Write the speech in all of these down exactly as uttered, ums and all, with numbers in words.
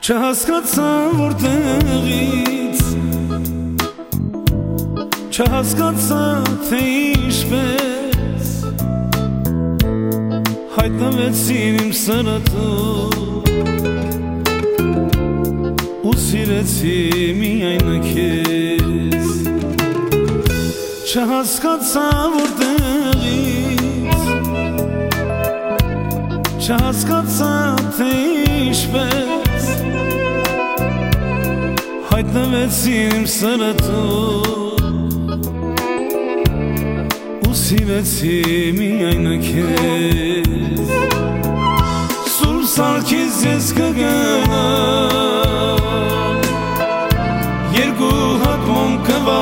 Չհասկացա որտեղից, չհասկացա թե ինչպես հայտնվեցին իմ սրտում ու սիրեցի միայն քեզ։ Չհասկացա որտեղից, չհասկացա թե ինչպես հայտնվեցին իմ սրտում ու սիրեցի միայն քեզ։ Սուրբ սարքից ես կգնամ, երկու հատ մոմ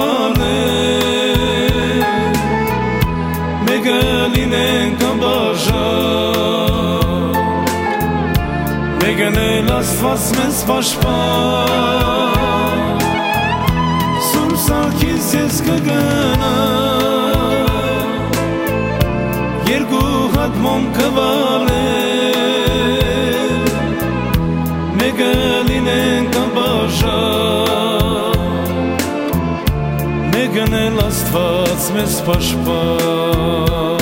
կվարնեմ, մեկը լինենք անբաժան, մեկն էլ Աստված մեզ պաշտպան։ Սուրբ սարքից ես կգնամ, երկու հատ մոմ կվարնեմ, մեկը լինենք անբաժան, մեկն էլ Աստված մեզ պաշտպան։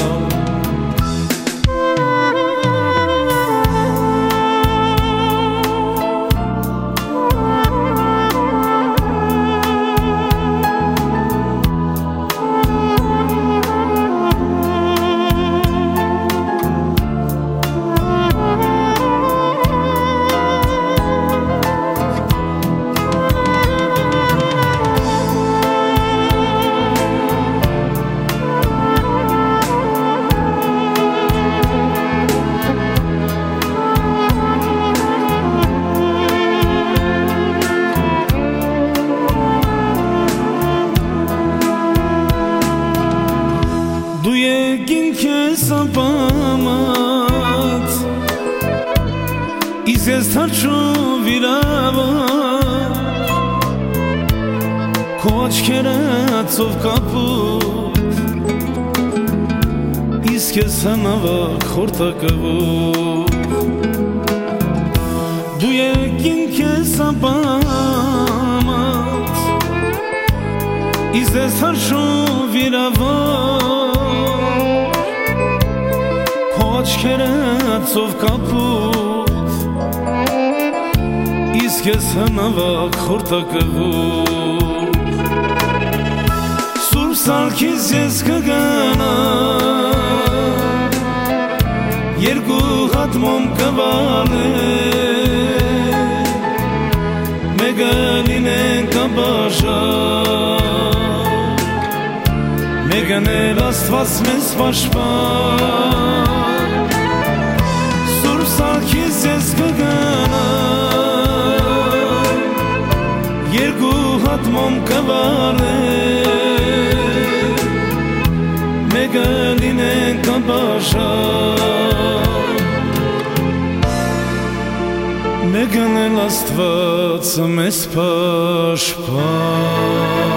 Դու եկին քեզ ապամած, իսկ ես թրջու վիրավոր, քո աչքերը ծով կապուտ, իսկ ես հնավակ խորտակվող։ Դու եկին քեզ ապամած, իսկ ես թրջու վիրավոր, աչքերը ծով կապուտ, իսկ ես հնավակ խորտակվող։ Սուրբ սարքից ես կգնամ, երկու հատ մոմ կվարնեմ, մեկը լինենք անբաժան, մեկն էլ Աստված մեզ պաշտպան։ Սարքից ես կգնամ, երկու հատ մոմ կվարնեմ, մեկը լինենք անբաժան, մեկն էլ Աստված մեզ պաշտպան։